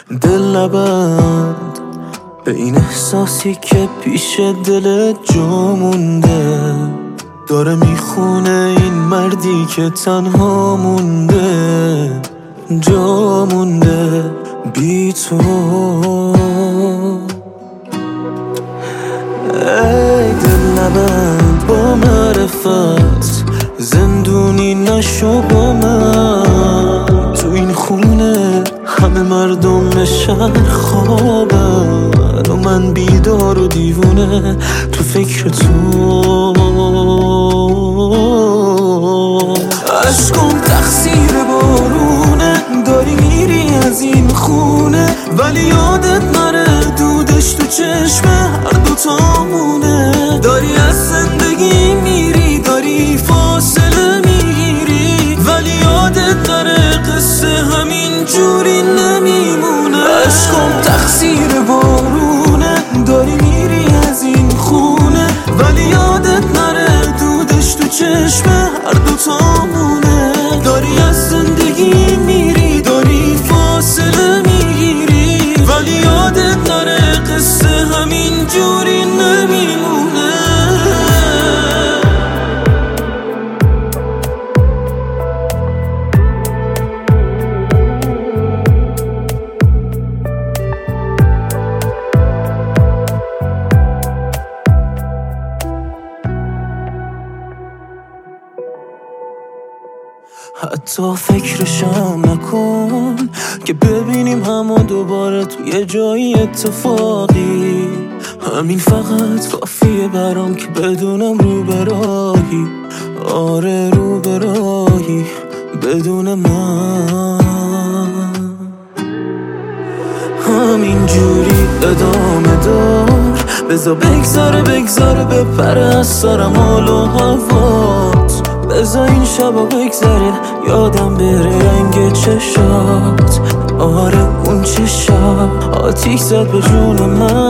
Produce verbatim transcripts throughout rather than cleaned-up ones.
دل نبند به این احساسی که پیش دل جا مونده، داره میخونه این مردی که تنها مونده، جا مونده بی تو. ای دل نبند با معرفت، زندونی نشو با من. تو این خونه همه مردم شهر خوابن و من بیدار و دیوونه تو فکر تو. عشقم تقصیر بارونه، داری میری از این خونه ولی یادت نره دودش تو چشم هر دوتامونه. داری از زندگی میری، داری فاصله میگیری ولی یادت نره قصه همین جوری نمیمونه. عشقم تقصیر بارونه، داری میری از این خونه ولی یادت نره دودش تو چشم هر دوتامونه. داری از زندگی میری، داری فاصله میگیری ولی یادت نره قصه همین جوری نمیمونه. حتی فکرشم نکن که ببینیم همو دوباره توی جایی اتفاقی. همین فقط کافیه برام که بدونم رو براهی، آره رو براهی بدون من. همین جوری ادامه دار، بذار بگذاره بگذاره بپره از سرم حال و هوات. بذار این شبا بگذره یادم بره رنگ چشات، آره اون چشات آتیش زد به جون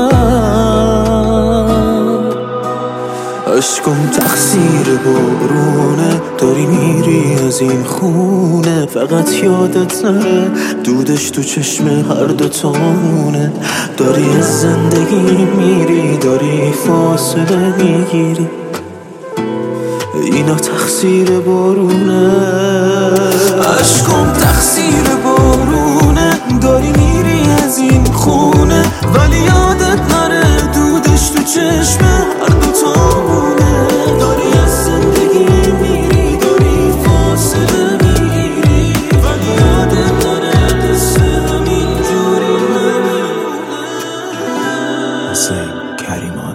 من. عشقم تقصیر بارونه، داری میری از این خونه فقط یادت نره دودش تو چشم هر دوتامونه. داری از زندگی میری، داری فاصله میگیری، اینا تقصیر بارونه. عشقم تقصیر بارونه، داری میری از این خونه ولی یادت نره دودش تو چشم هر دوتامونه. داری از زندگی میری، داری فاصله میگیری ولی یادت نره قصه همین جوری نمیمونه. حسین کریمان.